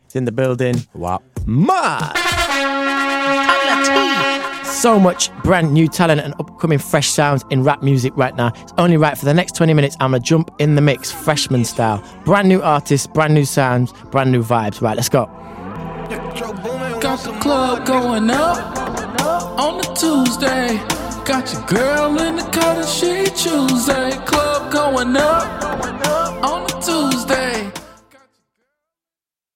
is in the building. Wow. Mad! So much brand new talent and upcoming fresh sounds in rap music right now. It's only right for the next 20 minutes. I'm going to jump in the mix, freshman style. Brand new artists, brand new sounds, brand new vibes. Right, let's go. Got the club going up on a Tuesday. Got your girl in the car and she Tuesday. Club going up on a Tuesday.